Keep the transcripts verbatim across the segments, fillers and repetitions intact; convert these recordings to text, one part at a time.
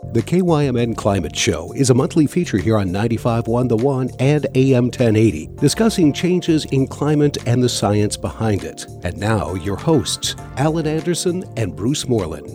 The K Y M N Climate Show is a monthly feature here on ninety-five point one The One and A M ten eighty, discussing changes in climate and the science behind it. And now, your hosts, Alan Anderson and Bruce Moreland.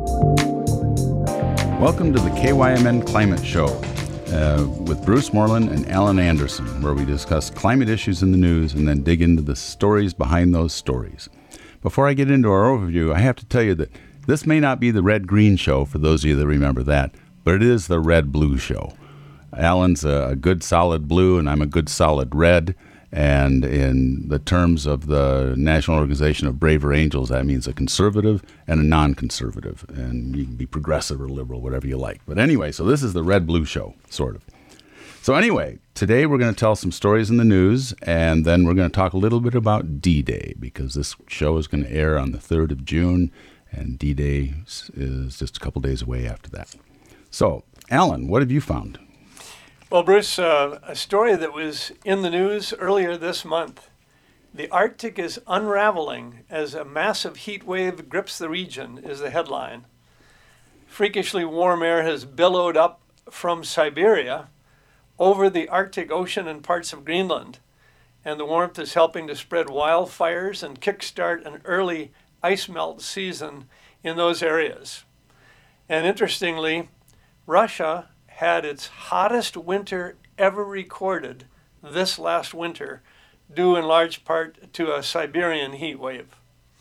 Welcome to the K Y M N Climate Show uh, with Bruce Moreland and Alan Anderson, where we discuss climate issues in the news and then dig into the stories behind those stories. Before I get into our overview, I have to tell you that this may not be the red-green show, for those of you that remember that, but it is the red-blue show. Alan's a good solid blue, and I'm a good solid red. And in the terms of the National Organization of Braver Angels, that means a conservative and a non-conservative. And you can be progressive or liberal, whatever you like. But anyway, so this is the red-blue show, sort of. So anyway, today we're going to tell some stories in the news, and then we're going to talk a little bit about D-Day, because this show is going to air on the third of June, and D-Day is just a couple days away after that. So, Alan, what have you found? Well, Bruce, uh, a story that was in the news earlier this month. The Arctic is unraveling as a massive heat wave grips the region is the headline. Freakishly warm air has billowed up from Siberia over the Arctic Ocean and parts of Greenland, and the warmth is helping to spread wildfires and kickstart an early ice melt season in those areas. And interestingly, Russia had its hottest winter ever recorded this last winter, due in large part to a Siberian heat wave.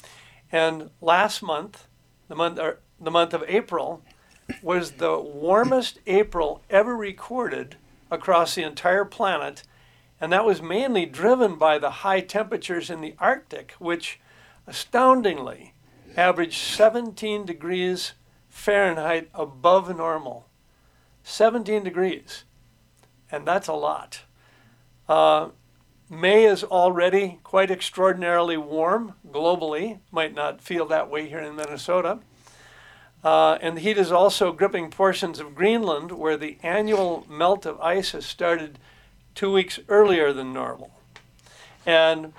And last month, the month, or the month of April, was the warmest April ever recorded across the entire planet, and that was mainly driven by the high temperatures in the Arctic, which astoundingly averaged seventeen degrees Fahrenheit above normal. seventeen degrees, and that's a lot. Uh, May is already quite extraordinarily warm globally. Might not feel that way here in Minnesota. Uh, and the heat is also gripping portions of Greenland, where the annual melt of ice has started two weeks earlier than normal. And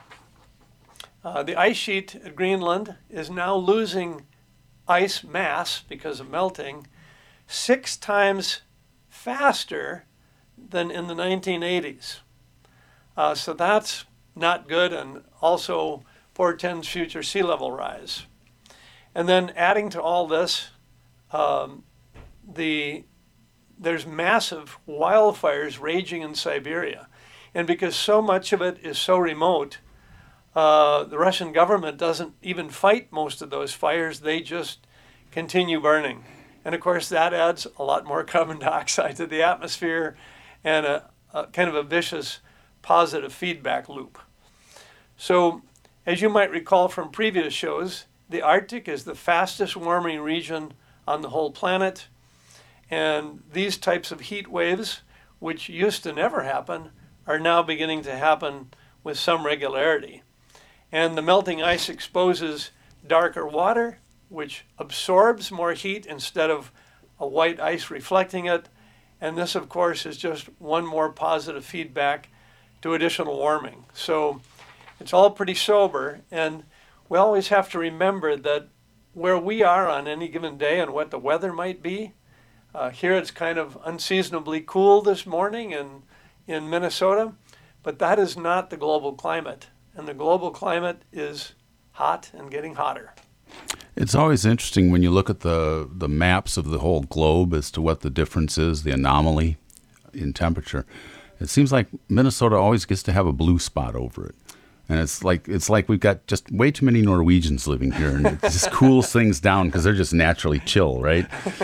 uh, the ice sheet at Greenland is now losing ice mass because of melting six times faster than in the nineteen eighties. Uh, so that's not good, and also portends future sea level rise. And then adding to all this, um, the there's massive wildfires raging in Siberia. And because so much of it is so remote, uh, the Russian government doesn't even fight most of those fires. They just continue burning. And of course, that adds a lot more carbon dioxide to the atmosphere and a, a kind of a vicious positive feedback loop. So, as you might recall from previous shows, the Arctic is the fastest warming region on the whole planet. And these types of heat waves, which used to never happen, are now beginning to happen with some regularity. And the melting ice exposes darker water, which absorbs more heat instead of a white ice reflecting it. And this, of course, is just one more positive feedback to additional warming. So it's all pretty sober. And we always have to remember that where we are on any given day and what the weather might be, uh, here it's kind of unseasonably cool this morning in, in Minnesota, but that is not the global climate. And the global climate is hot and getting hotter. It's always interesting when you look at the, the maps of the whole globe as to what the difference is, the anomaly in temperature. It seems like Minnesota always gets to have a blue spot over it. And it's like it's like we've got just way too many Norwegians living here, and it just cools things down because they're just naturally chill, right?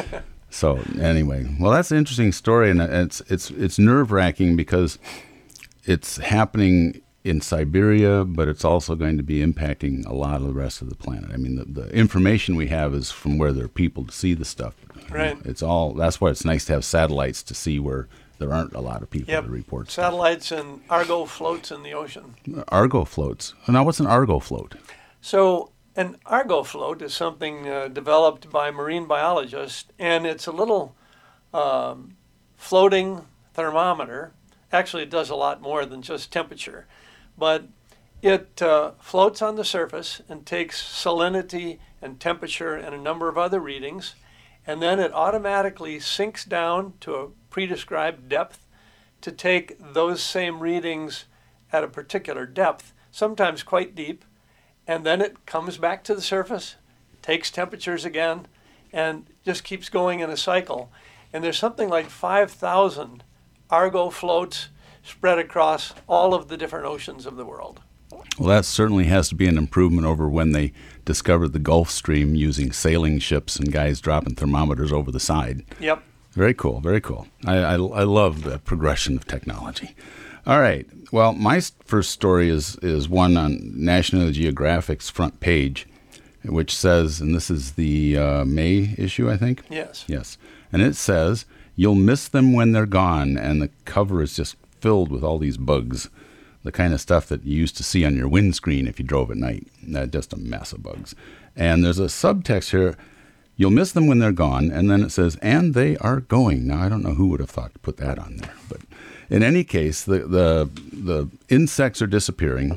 So anyway, well, that's an interesting story, and it's it's it's nerve-wracking because it's happening in Siberia, but it's also going to be impacting a lot of the rest of the planet. I mean, the, the information we have is from where there are people to see the stuff. Right. It's all. That's why it's nice to have satellites to see where there aren't a lot of people yep. to report stuff. Satellites and Argo floats in the ocean. Argo floats. Now, what's an Argo float? So an Argo float is something uh, developed by marine biologists, and it's a little um, floating thermometer. Actually, it does a lot more than just temperature. But it uh, floats on the surface and takes salinity and temperature and a number of other readings. and then it automatically sinks down to a pre-described depth to take those same readings at a particular depth, sometimes quite deep, and then it comes back to the surface, takes temperatures again, and just keeps going in a cycle. And there's something like five thousand Argo floats spread across all of the different oceans of the world. Well, that certainly has to be an improvement over when they discovered the Gulf Stream using sailing ships and guys dropping thermometers over the side. Yep. Very cool, very cool. I, I, I love the progression of technology. All right. Well, my first story is, is one on National Geographic's front page, which says, and this is the uh, May issue, I think? Yes. Yes. And it says, "You'll miss them when they're gone," and the cover is just filled with all these bugs, the kind of stuff that you used to see on your windscreen if you drove at night. Uh, just a mess of bugs. And there's a subtext here, "You'll miss them when they're gone," and then it says, "and they are going." Now, I don't know who would have thought to put that on there, but in any case, the the, the insects are disappearing,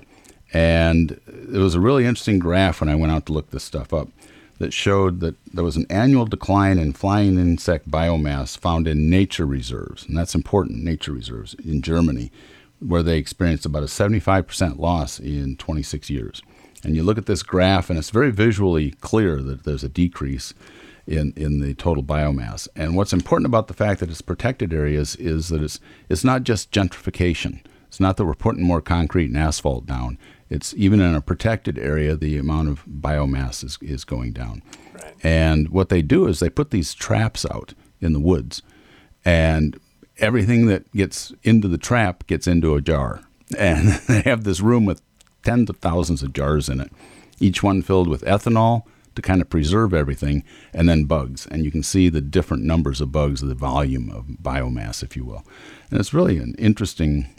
and it was a really interesting graph when I went out to look this stuff up that showed that there was an annual decline in flying insect biomass found in nature reserves, and that's important, nature reserves, in Germany, where they experienced about a seventy-five percent loss in twenty-six years. And you look at this graph, and it's very visually clear that there's a decrease in, in the total biomass. And what's important about the fact that it's protected areas is that it's it's not just gentrification. It's not that we're putting more concrete and asphalt down. It's even in a protected area, the amount of biomass is, is going down. Right. And what they do is they put these traps out in the woods, and everything that gets into the trap gets into a jar. And they have this room with tens of thousands of jars in it, each one filled with ethanol to kind of preserve everything, and then bugs. And you can see the different numbers of bugs, the volume of biomass, if you will. And it's really an interesting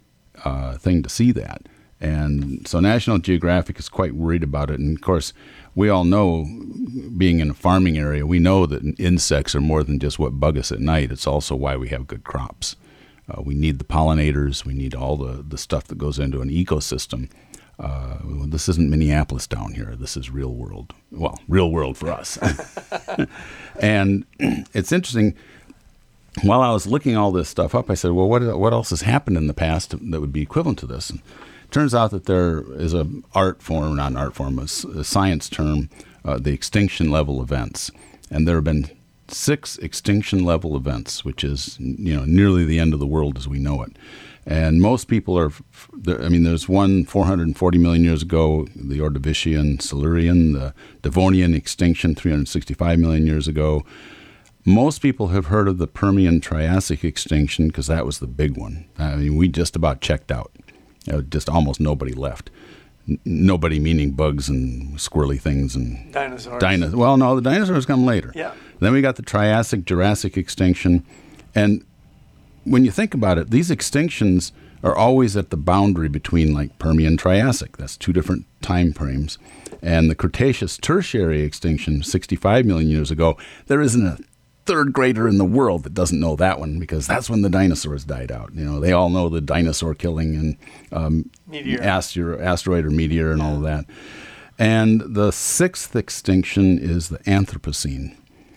uh, thing to see that. And so National Geographic is quite worried about it. And, of course, we all know, being in a farming area, we know that insects are more than just what bug us at night. It's also why we have good crops. Uh, we need the pollinators. We need all the, the stuff that goes into an ecosystem. Uh, this isn't Minneapolis down here. This is real world. Well, real world for us. And it's interesting. While I was looking all this stuff up, I said, well, what what else has happened in the past that would be equivalent to this? And it turns out that there is a art form, not an art form, a, a science term, uh, the extinction level events. And there have been six extinction level events, which is, you know, nearly the end of the world as we know it. And most people are, I mean, there's one four hundred forty million years ago, the Ordovician, Silurian, the Devonian extinction three hundred sixty-five million years ago. Most people have heard of the Permian Triassic extinction because that was the big one. I mean, we just about checked out. You know, just almost nobody left. N- nobody meaning bugs and squirrely things and dinosaurs. Dino- well, no, the dinosaurs come later. Yeah. Then we got the Triassic, Jurassic extinction. And when you think about it, these extinctions are always at the boundary between like Permian, Triassic. That's two different time frames. And the Cretaceous Tertiary extinction, sixty-five million years ago, there isn't a third grader in the world that doesn't know that one because that's when the dinosaurs died out. You know, they all know the dinosaur killing and um, meteor. Astero- asteroid or meteor and all of that. And the sixth extinction is the Anthropocene.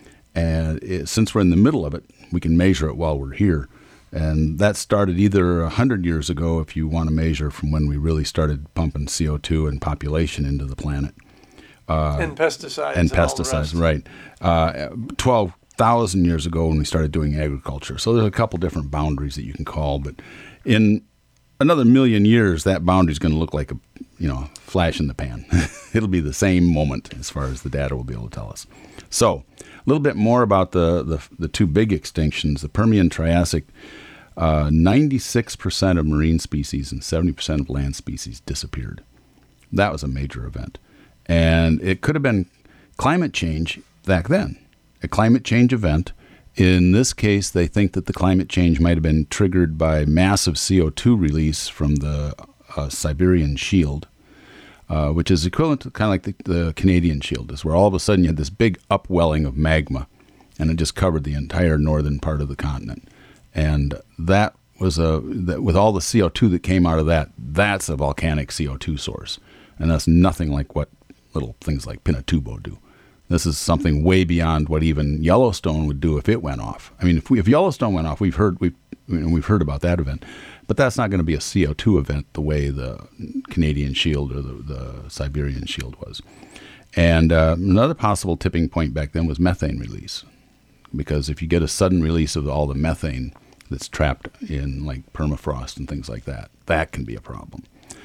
And it, since we're in the middle of it, we can measure it while we're here. And that started either one hundred years ago, if you want to measure from when we really started pumping C O two and population into the planet. Uh, and pesticides. And, and pesticides, right. Uh, twelve thousand years ago when we started doing agriculture. So there's a couple different boundaries that you can call. But in another million years, that boundary is going to look like a, you know, flash in the pan. It'll be the same moment as far as the data will be able to tell us. So a little bit more about the, the, the two big extinctions. The Permian Triassic, uh, ninety-six percent of marine species and seventy percent of land species disappeared. That was a major event. And it could have been climate change back then, a climate change event. In this case, they think that the climate change might have been triggered by massive C O two release from the uh, Siberian Shield, uh, which is equivalent to kind of like the, the Canadian Shield is, where all of a sudden you had this big upwelling of magma, and it just covered the entire northern part of the continent. And that was a, that, with all the C O two that came out of that, that's a volcanic C O two source. And that's nothing like what little things like Pinatubo do. This is something way beyond what even Yellowstone would do if it went off. I mean, if, we, if Yellowstone went off, we've heard we've we've heard about that event, but that's not going to be a C O two event the way the Canadian Shield or the, the Siberian Shield was. And uh, another possible tipping point back then was methane release, because if you get a sudden release of all the methane that's trapped in like permafrost and things like that, that can be a problem.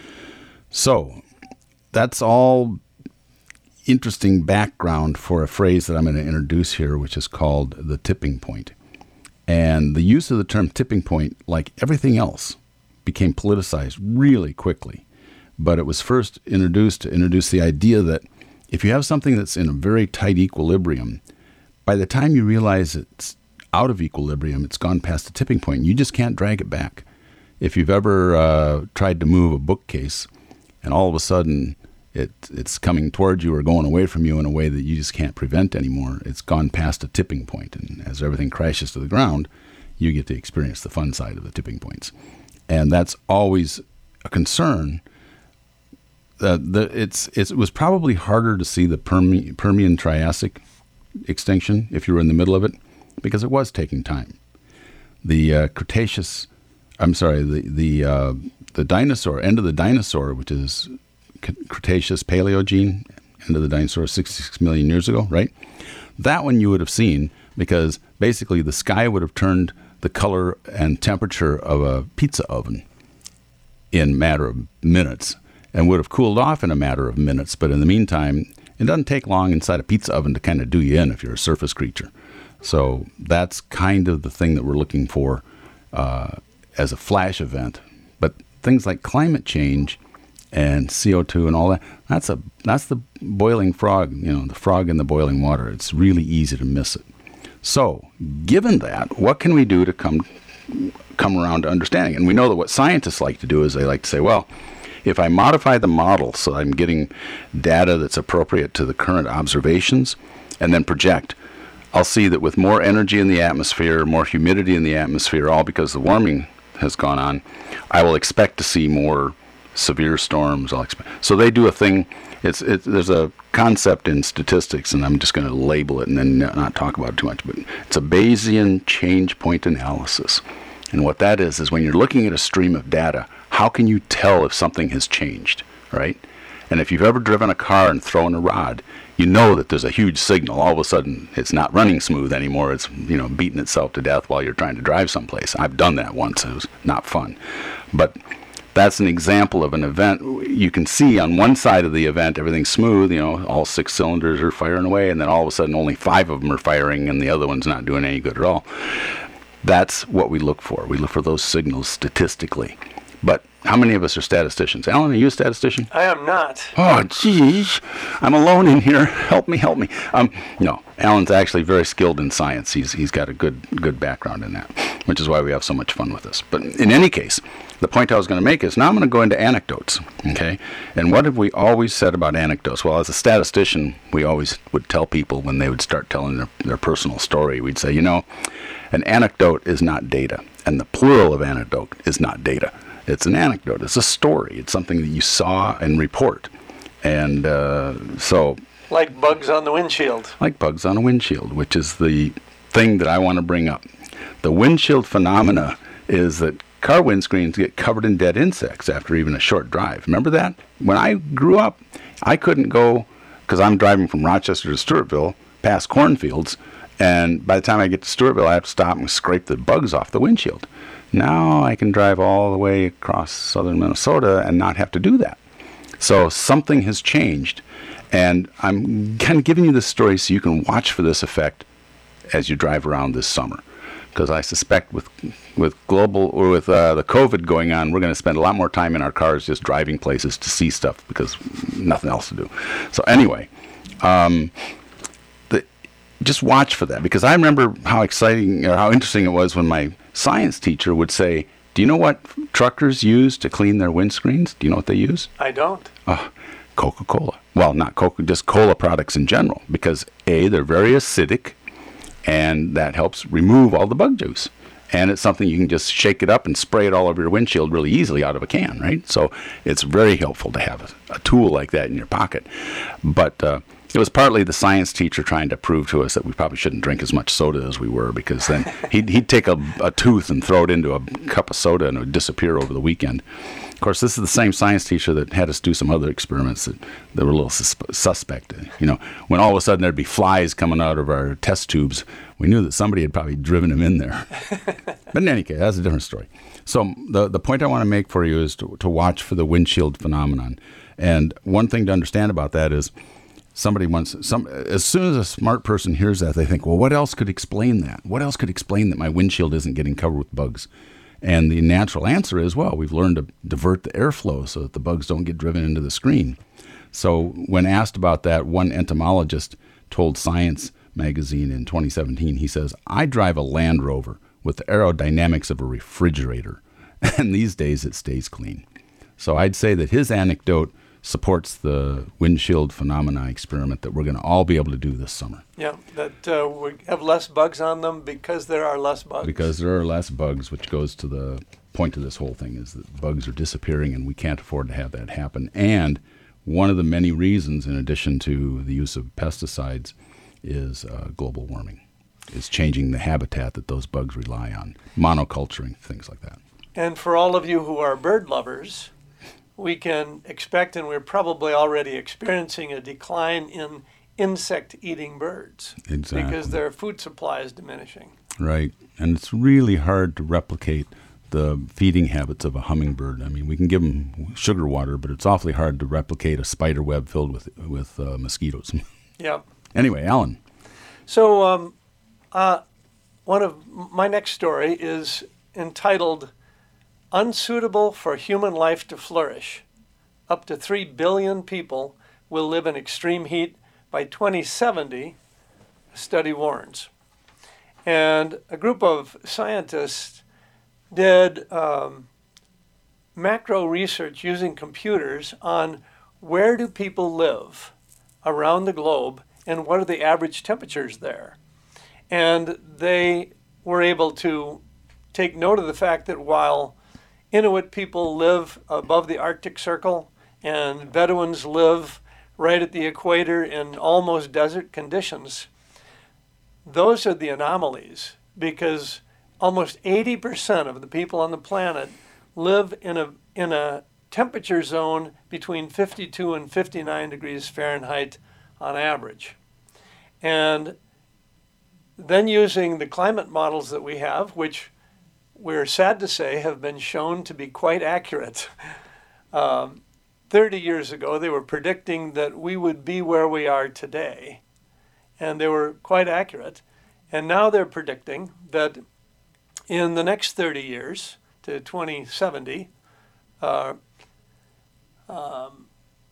So that's all interesting background for a phrase that I'm going to introduce here, which is called the tipping point. And the use of the term tipping point, like everything else, became politicized really quickly. But it was first introduced to introduce the idea that if you have something that's in a very tight equilibrium, by the time you realize it's out of equilibrium, it's gone past the tipping point, you just can't drag it back. If you've ever uh, tried to move a bookcase and all of a sudden it, it's coming towards you or going away from you in a way that you just can't prevent anymore, it's gone past a tipping point. And as everything crashes to the ground, you get to experience the fun side of the tipping points. And that's always a concern. Uh, the, it's, it's, it was probably harder to see the Permi- Permian-Triassic extinction if you were in the middle of it, because it was taking time. The uh, Cretaceous, I'm sorry, the the uh, the dinosaur, end of the dinosaur, which is Cretaceous Paleogene, end of the dinosaur, sixty-six million years ago, right? That one you would have seen, because basically the sky would have turned the color and temperature of a pizza oven in a matter of minutes, and would have cooled off in a matter of minutes. But in the meantime, it doesn't take long inside a pizza oven to kind of do you in if you're a surface creature. So that's kind of the thing that we're looking for uh, as a flash event. But things like climate change and C O two and all that, that's a that's the boiling frog, you know, the frog in the boiling water. It's really easy to miss it. So given that, what can we do to come come around to understanding? And we know that what scientists like to do is they like to say, well, if I modify the model so I'm getting data that's appropriate to the current observations and then project, I'll see that with more energy in the atmosphere, more humidity in the atmosphere, all because the warming has gone on, I will expect to see more severe storms. I'll expect. So they do a thing. It's, it's there's a concept in statistics, and I'm just going to label it and then not talk about it too much, but it's a Bayesian change point analysis. And what that is, is when you're looking at a stream of data, how can you tell if something has changed, right? And if you've ever driven a car and thrown a rod, you know that there's a huge signal. All of a sudden, it's not running smooth anymore. It's, you know, beating itself to death while you're trying to drive someplace. I've done that once. It was not fun. But that's an example of an event. You can see on one side of the event, everything's smooth, you know, all six cylinders are firing away, and then all of a sudden only five of them are firing and the other one's not doing any good at all. That's what we look for. We look for those signals statistically. But how many of us are statisticians? Alan, are you a statistician? I am not. Oh, geez. I'm alone in here. Help me, help me. Um, no, Alan's actually very skilled in science. He's He's got a good good background in that, which is why we have so much fun with this. But in any case, the point I was going to make is now I'm going to go into anecdotes, okay? And what have we always said about anecdotes? Well, as a statistician, we always would tell people when they would start telling their, their personal story, we'd say, you know, an anecdote is not data, and the plural of anecdote is not data. It's an anecdote. It's a story. It's something that you saw and report. And uh, so... Like bugs on the windshield. Like bugs on a windshield, which is the thing that I want to bring up. The windshield phenomena is that car windscreens get covered in dead insects after even a short drive. Remember that? When I grew up, I couldn't go, because I'm driving from Rochester to Stewartville, past cornfields, and by the time I get to Stewartville, I have to stop and scrape the bugs off the windshield. Now I can drive all the way across southern Minnesota and not have to do that. So something has changed, and I'm kind of giving you this story so you can watch for this effect as you drive around this summer. Because I suspect with with global or with uh, the COVID going on, we're going to spend a lot more time in our cars just driving places to see stuff because nothing else to do. So anyway, um, the, just watch for that, because I remember how exciting or how interesting it was when my science teacher would say, do you know what truckers use to clean their windscreens? Do you know what they use? I don't. Oh, Coca-Cola. Well, not Coca, just cola products in general, because A, they're very acidic, and that helps remove all the bug juice. And it's something you can just shake it up and spray it all over your windshield really easily out of a can, right? So it's very helpful to have a, a tool like that in your pocket. But uh, It was partly the science teacher trying to prove to us that we probably shouldn't drink as much soda as we were, because then he'd, he'd take a, a tooth and throw it into a cup of soda and it would disappear over the weekend. Of course, this is the same science teacher that had us do some other experiments that, that were a little sus- suspect. You know, when all of a sudden there'd be flies coming out of our test tubes, we knew that somebody had probably driven them in there. But in any case, that's a different story. So the the point I want to make for you is to, to watch for the windshield phenomenon. And one thing to understand about that is somebody wants, some, as soon as a smart person hears that, they think, well, what else could explain that? What else could explain that my windshield isn't getting covered with bugs? And the natural answer is, well, we've learned to divert the airflow so that the bugs don't get driven into the screen. So when asked about that, one entomologist told Science magazine in twenty seventeen, he says, I drive a Land Rover with the aerodynamics of a refrigerator, and these days it stays clean. So I'd say that his anecdote supports the windshield phenomena experiment that we're going to all be able to do this summer. Yeah, that uh, we have less bugs on them because there are less bugs. Because there are less bugs, which goes to the point of this whole thing, is that bugs are disappearing and we can't afford to have that happen. And one of the many reasons, in addition to the use of pesticides, is uh, global warming. Is changing the habitat that those bugs rely on, monoculturing, things like that. And for all of you who are bird lovers, we can expect, and we're probably already experiencing, a decline in insect-eating birds. Exactly. Because their food supply is diminishing. Right. And it's really hard to replicate the feeding habits of a hummingbird. I mean, we can give them sugar water, but it's awfully hard to replicate a spider web filled with, with uh, mosquitoes. Yeah. Anyway, Alan. So um, uh, one of my next story is entitled Unsuitable for Human Life to Flourish. Up to three billion people will live in extreme heat by twenty seventy, a study warns. And a group of scientists did um, macro research using computers on where do people live around the globe and what are the average temperatures there. And they were able to take note of the fact that while Inuit people live above the Arctic Circle and Bedouins live right at the equator in almost desert conditions, those are the anomalies, because almost eighty percent of the people on the planet live in a in a temperature zone between fifty-two and fifty-nine degrees Fahrenheit on average. And then using the climate models that we have, which we're sad to say have been shown to be quite accurate. Um, thirty years ago, they were predicting that we would be where we are today, and they were quite accurate. And now they're predicting that in the next thirty years, to twenty seventy, uh, um,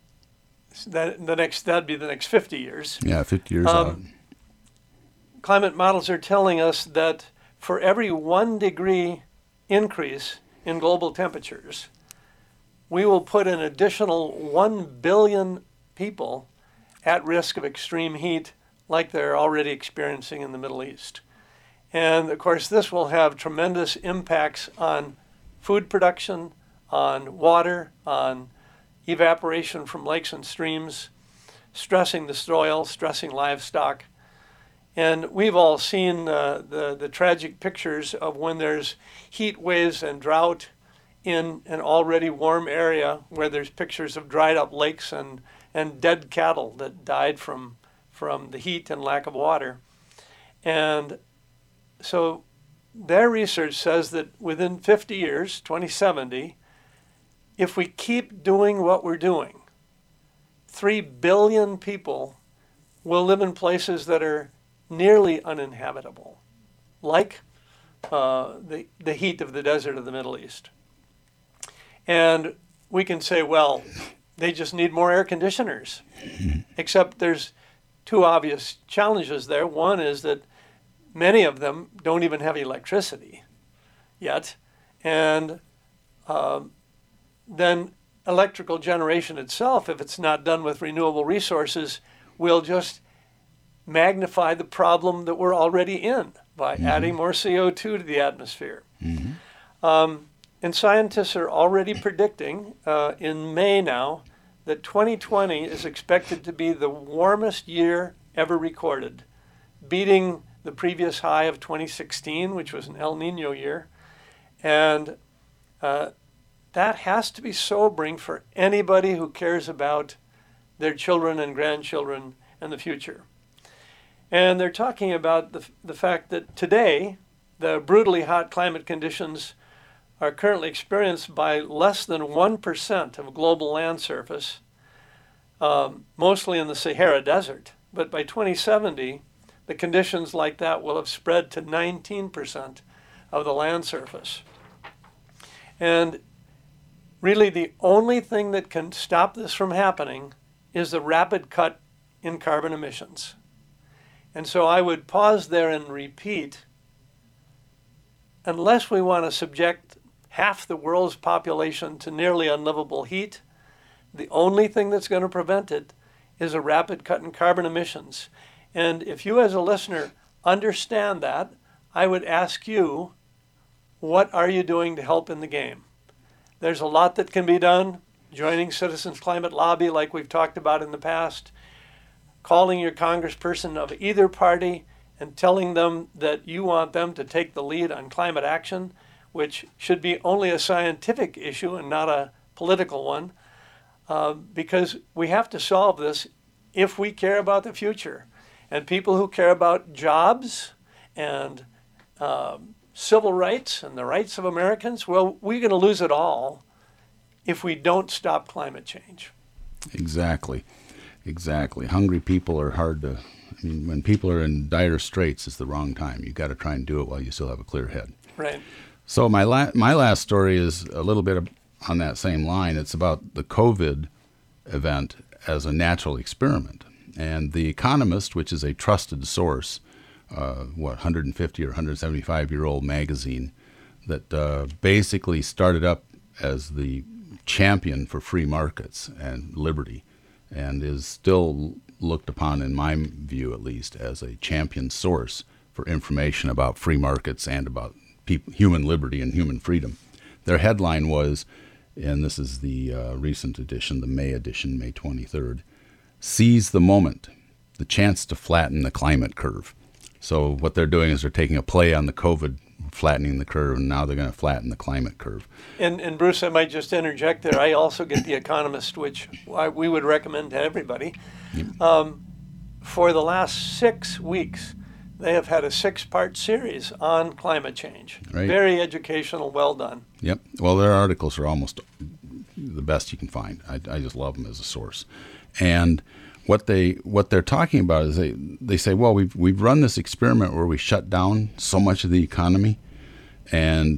that the next that'd be the next fifty years. Yeah, fifty years um, out. Climate models are telling us that for every one degree increase in global temperatures, we will put an additional one billion people at risk of extreme heat like they're already experiencing in the Middle East. And of course, this will have tremendous impacts on food production, on water, on evaporation from lakes and streams, stressing the soil, stressing livestock. And we've all seen uh, the, the tragic pictures of when there's heat waves and drought in an already warm area, where there's pictures of dried up lakes and, and dead cattle that died from, from the heat and lack of water. And so their research says that within fifty years, twenty seventy, if we keep doing what we're doing, three billion people will live in places that are nearly uninhabitable, like uh, the, the heat of the desert of the Middle East. And we can say, well, they just need more air conditioners. Except there's two obvious challenges there. One is that many of them don't even have electricity yet. And um, then electrical generation itself, if it's not done with renewable resources, will just magnify the problem that we're already in by mm-hmm. adding more C O two to the atmosphere. Mm-hmm. Um, and scientists are already predicting uh, in May now that twenty twenty is expected to be the warmest year ever recorded, beating the previous high of twenty sixteen, which was an El Nino year. And uh, that has to be sobering for anybody who cares about their children and grandchildren and the future. And they're talking about the, the fact that today, the brutally hot climate conditions are currently experienced by less than one percent of global land surface, um, mostly in the Sahara Desert. But by twenty seventy, the conditions like that will have spread to nineteen percent of the land surface. And really the only thing that can stop this from happening is the rapid cut in carbon emissions. And so I would pause there and repeat, unless we want to subject half the world's population to nearly unlivable heat, the only thing that's going to prevent it is a rapid cut in carbon emissions. And if you as a listener understand that, I would ask you, what are you doing to help in the game? There's a lot that can be done. Joining Citizens Climate Lobby like we've talked about in the past, calling your congressperson of either party and telling them that you want them to take the lead on climate action, which should be only a scientific issue and not a political one, uh, because we have to solve this if we care about the future. And people who care about jobs and um, civil rights and the rights of Americans, well, we're going to lose it all if we don't stop climate change. Exactly. Exactly. Hungry people are hard to, I mean, when people are in dire straits, it's the wrong time. You've got to try and do it while you still have a clear head. Right. So my la- my last story is a little bit of, on that same line. It's about the COVID event as a natural experiment. And The Economist, which is a trusted source, uh, what, one hundred fifty or one hundred seventy-five year old magazine that uh, basically started up as the champion for free markets and liberty, and is still looked upon, in my view at least, as a champion source for information about free markets and about people, human liberty and human freedom. Their headline was, and this is the uh, recent edition, the May edition, May twenty-third, "Seize the moment, the chance to flatten the climate curve." So what they're doing is they're taking a play on the COVID flattening the curve, and now they're going to flatten the climate curve. And, and Bruce, I might just interject there. I also get The Economist, which I, we would recommend to everybody. Yep. Um, for the last six weeks, they have had a six-part series on climate change. Right. Very educational, well done. Yep. Well, their articles are almost the best you can find. I, I just love them as a source. And what they what they're talking about is they, they say, well, we've we've run this experiment where we shut down so much of the economy, and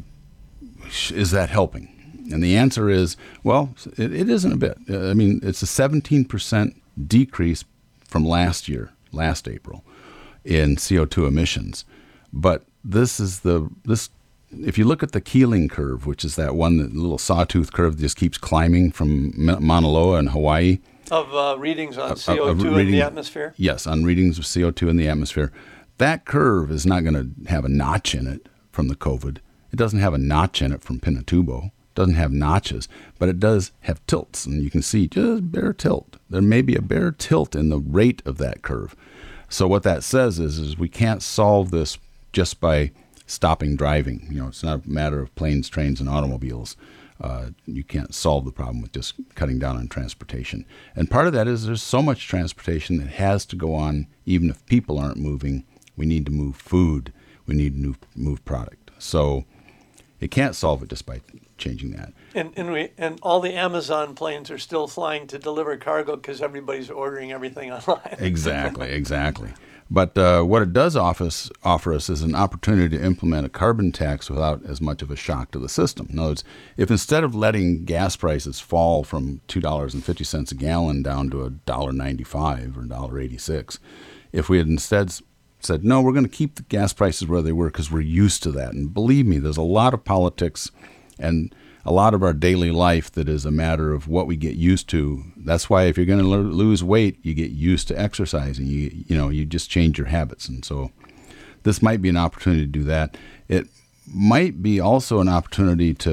is that helping? And the answer is, well, it, it isn't a bit. I mean, it's a seventeen percent decrease from last year, last April, in C O two emissions. But this is the this. If you look at the Keeling curve, which is that one, that little sawtooth curve that just keeps climbing from Mauna Loa in Hawaii. Of uh, readings on uh, C O two uh, reading, in the atmosphere? Yes, on readings of C O two in the atmosphere. That curve is not going to have a notch in it from the COVID. It doesn't have a notch in it from Pinatubo. It doesn't have notches, but it does have tilts, and you can see just bare tilt. There may be a bare tilt in the rate of that curve. So what that says is, is we can't solve this just by stopping driving. You know, it's not a matter of planes, trains, and automobiles. Uh, you can't solve the problem with just cutting down on transportation. And part of that is there's so much transportation that has to go on even if people aren't moving. We need to move food. We need to move, move product. So it can't solve it just by changing that. And and, we, and all the Amazon planes are still flying to deliver cargo because everybody's ordering everything online. Exactly, exactly. But uh, what it does offer us, offer us is an opportunity to implement a carbon tax without as much of a shock to the system. In other words, if instead of letting gas prices fall from two dollars and fifty cents a gallon down to one dollar ninety-five or one dollar eighty-six, if we had instead said, no, we're going to keep the gas prices where they were because we're used to that. And believe me, there's a lot of politics and a lot of our daily life that is a matter of what we get used to. That's why if you're going to lo- lose weight, you get used to exercising. You you know, you just change your habits. And so this might be an opportunity to do that. It might be also an opportunity to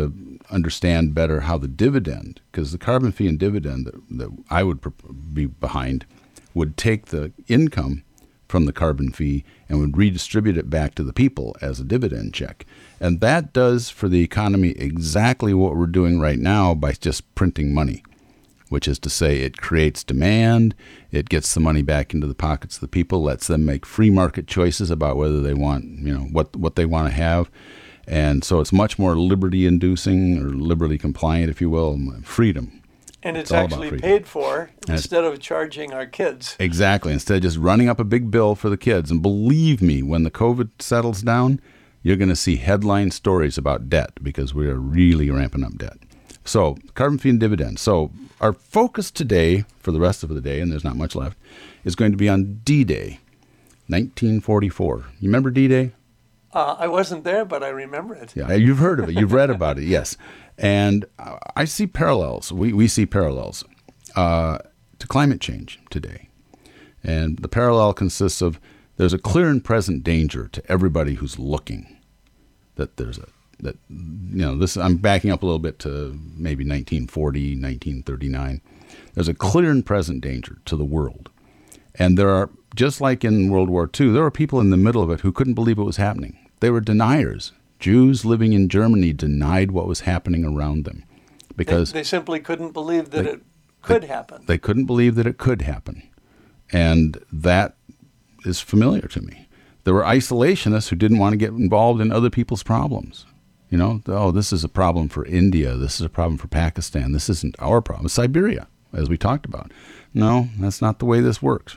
understand better how the dividend, because the carbon fee and dividend that, that I would be behind would take the income from the carbon fee and would redistribute it back to the people as a dividend check. And that does for the economy exactly what we're doing right now by just printing money, which is to say it creates demand, it gets the money back into the pockets of the people, lets them make free market choices about whether they want, you know, what, what they want to have. And so it's much more liberty-inducing or liberty compliant, if you will, freedom. And it's, it's actually paid for instead of charging our kids. Exactly. Instead of just running up a big bill for the kids. And believe me, when the COVID settles down, you're going to see headline stories about debt because we are really ramping up debt. So carbon fee and dividend. So our focus today, for the rest of the day, and there's not much left, is going to be on D-Day, nineteen forty-four. You remember D-Day? Uh, I wasn't there, but I remember it. Yeah, you've heard of it. You've read about it, yes. And uh, I see parallels. We we see parallels uh, to climate change today. And the parallel consists of there's a clear and present danger to everybody who's looking. That there's a that you know this. I'm backing up a little bit to maybe nineteen forty, nineteen thirty-nine. There's a clear and present danger to the world, and there are, just like in World War Two, there were people in the middle of it who couldn't believe it was happening. They were deniers. Jews living in Germany denied what was happening around them because they, they simply couldn't believe that they, it could they, happen. They couldn't believe that it could happen. And that is familiar to me. There were isolationists who didn't want to get involved in other people's problems. You know, oh, this is a problem for India. This is a problem for Pakistan. This isn't our problem. Siberia, as we talked about. No, that's not the way this works.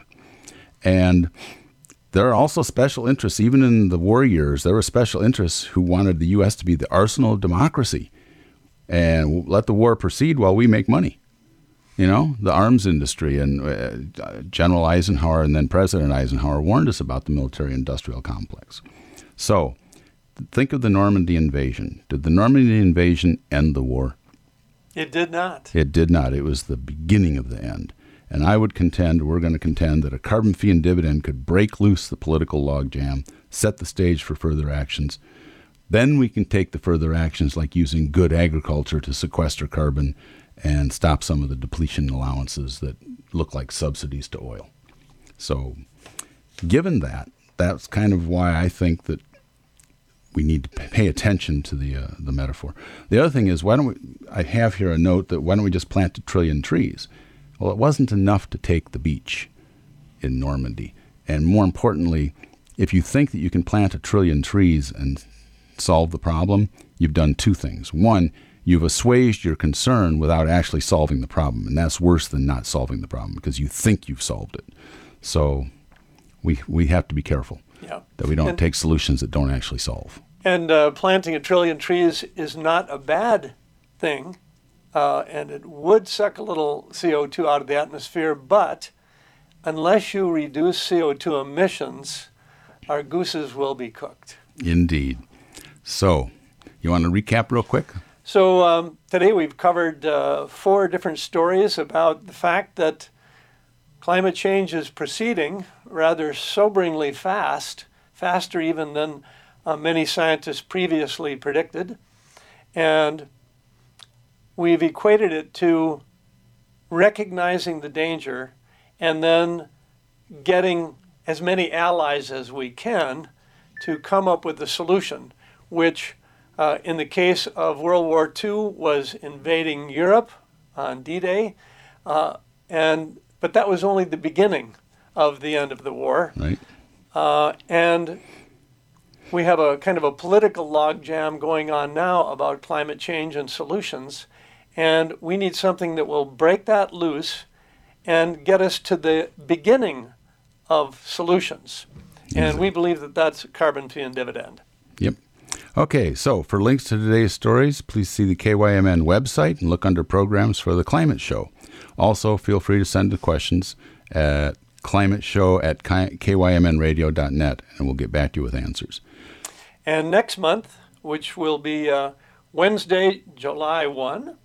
And there are also special interests, even in the war years, there were special interests who wanted the U S to be the arsenal of democracy and let the war proceed while we make money. You know, the arms industry, and uh, General Eisenhower and then President Eisenhower warned us about the military-industrial complex. So think of the Normandy invasion. Did the Normandy invasion end the war? It did not. It did not. It was the beginning of the end. And I would contend, we're going to contend, that a carbon fee and dividend could break loose the political logjam, set the stage for further actions. Then we can take the further actions like using good agriculture to sequester carbon and stop some of the depletion allowances that look like subsidies to oil. So given that, that's kind of why I think that we need to pay attention to the uh, the metaphor. The other thing is, why don't we, I have here a note that why don't we just plant a trillion trees? Well, it wasn't enough to take the beach in Normandy. And more importantly, if you think that you can plant a trillion trees and solve the problem, you've done two things. One, you've assuaged your concern without actually solving the problem. And that's worse than not solving the problem because you think you've solved it. So we we have to be careful yeah. that we don't and, take solutions that don't actually solve. And uh, planting a trillion trees is not a bad thing. Uh, and it would suck a little C O two out of the atmosphere, but unless you reduce C O two emissions, our gooses will be cooked. Indeed. So, you want to recap real quick? So um, today we've covered uh, four different stories about the fact that climate change is proceeding rather soberingly fast, faster even than uh, many scientists previously predicted. And we've equated it to recognizing the danger and then getting as many allies as we can to come up with a solution, which uh, in the case of World War Two was invading Europe on D-Day, uh, and but that was only the beginning of the end of the war. Right. Uh, and we have a kind of a political logjam going on now about climate change and solutions. And we need something that will break that loose and get us to the beginning of solutions. And Exactly. we believe that that's carbon fee and dividend. Yep. Okay, so for links to today's stories, please see the K Y M N website and look under programs for the Climate Show. Also, feel free to send the questions at climateshow at k y m n radio dot net, and we'll get back to you with answers. And next month, which will be uh, Wednesday, July first,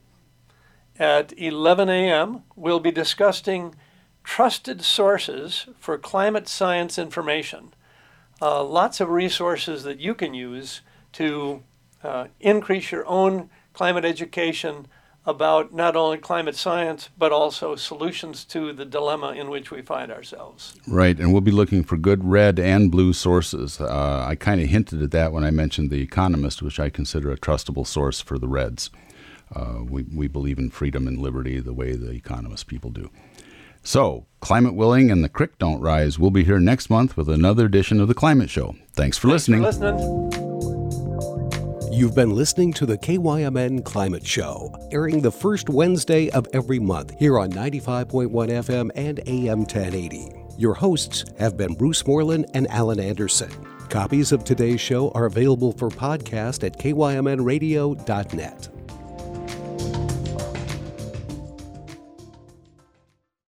at eleven a.m., we'll be discussing trusted sources for climate science information. Uh, lots of resources that you can use to uh, increase your own climate education about not only climate science, but also solutions to the dilemma in which we find ourselves. Right, and we'll be looking for good red and blue sources. Uh, I kind of hinted at that when I mentioned The Economist, which I consider a trustable source for the reds. Uh, we, we believe in freedom and liberty the way the Economist people do. So, climate willing and the creek don't rise. We'll be here next month with another edition of The Climate Show. Thanks for Thanks listening. for listening. You've been listening to the K Y M N Climate Show, airing the first Wednesday of every month here on ninety-five point one F M and A M ten eighty. Your hosts have been Bruce Moreland and Alan Anderson. Copies of today's show are available for podcast at K Y M N radio dot net.